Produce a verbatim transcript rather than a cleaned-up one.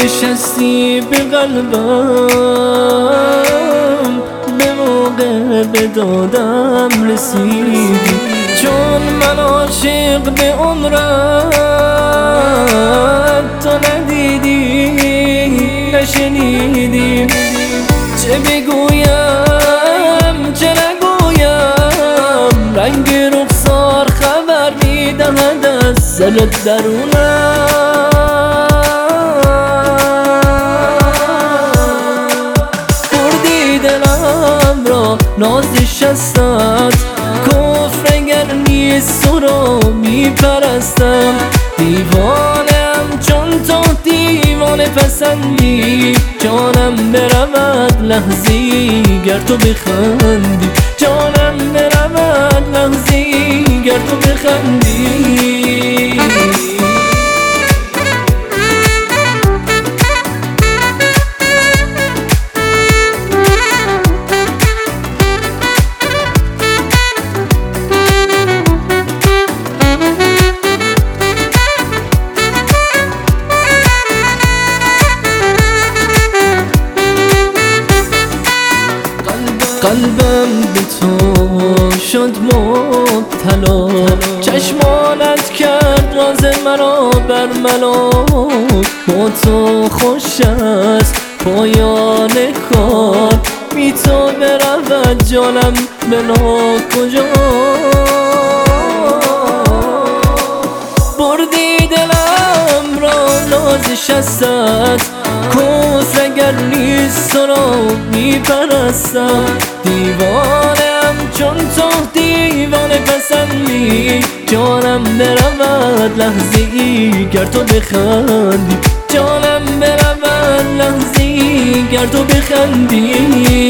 نشستی به قلبم، به موقع به دادم رسیدی، چون من عاشق به عمرت تو ندیدی نشنیدی. چه بگویم چه نگویم، رنگ رخسار خبر میدهد از دل درونم. بردی دلم را نازش هستت، کفر اگر نیست تو را میپرستم. دیوانم چون تو دیوانه پسندی، جانم برود لحظی گر تو بخندی، جانم برود لحظی گر تو بخندی. قلبم به تو شد مبتلا، چشمانت کرد راز مرا برملا. با تو خوش است پایان کار، بی تو برود جانم به ناکجا. بردی دلم را نازش هستت، کفر اگر نیست تو را میپرستم. دیوانم چون تو دیوانه پسندی، جانم برود لحظی گر تو بخندی، جانم برود لحظی گر تو بخندی.